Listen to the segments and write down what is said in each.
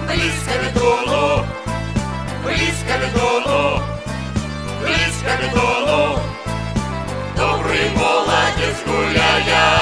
близко к Дону, близко к Дону, близко к Дону, добрый молодец гуляя.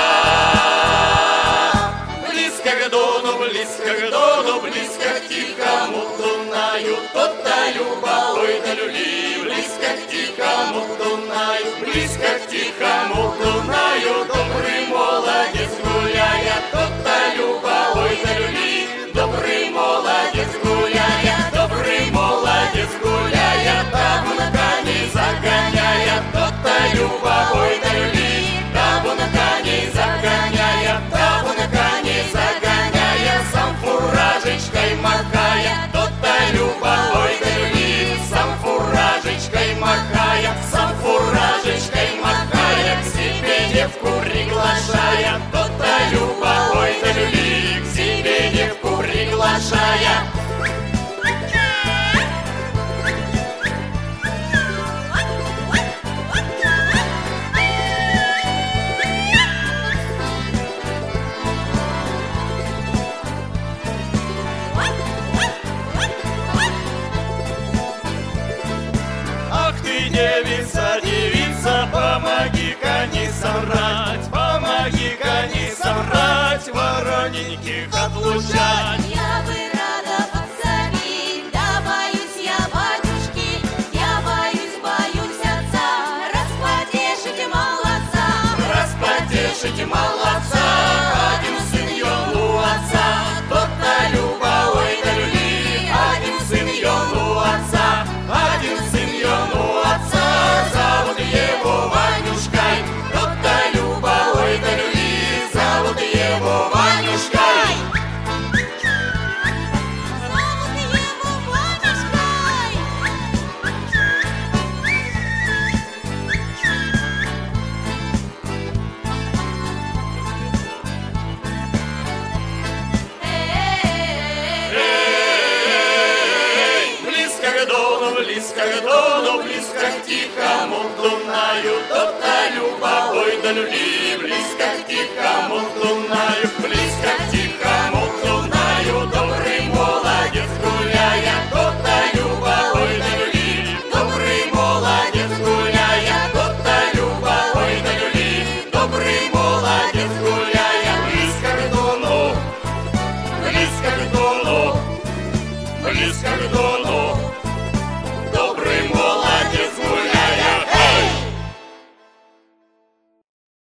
Близко к Дону, близко к Дону, близко к тихому Дунаю, тот-то люба, ой да люли. Близко к тихому Дунаю, близко к тихому Дунаю, добрый молодец гуляя, тот-то люба, ой да люли. Добрый молодец гуляя, добрый молодец гуляя, табунка не загоняя, тот-то люба, ой да люли. Табунка не загоняя, табунка не загоняя, сам фуражечкой махая, тот-то люба, ой да люли. Сам фуражечкой махая, сам фуражечкой махая, к себе девку приглашая, тот-то люба, ой да люли. К себе девку приглашая. Ах ты, девица, девица, помоги-ка не соврать, помоги-ка не соврать, вороненьких отлучать. Я бы рада подсобить, да боюсь я батюшки, я боюсь отца, распотешите молодца, Распотешите молодца, один сын ён у отца, тот-то люба, ой да люли. Один сын ён у отца, один сын ён у отца, зовут его Ванюшкой, тот-то люба, ой да люли. Зовут его Ванюшкой. зовут его Ванюшкой. Близко к Дону, близко к Дону, близко к тихому Дунаю, тот-то люба, ой да люли. Близко к тихому Дунаю, близко к тихому Дунаю, добрый молодец гуляя, тот-то люба, ой да люли. Добрый молодец гуляя, тот-то люба, ой да люли. Добрый молодец гуляя, близко к Дону, близко к Дону, близко к Дону,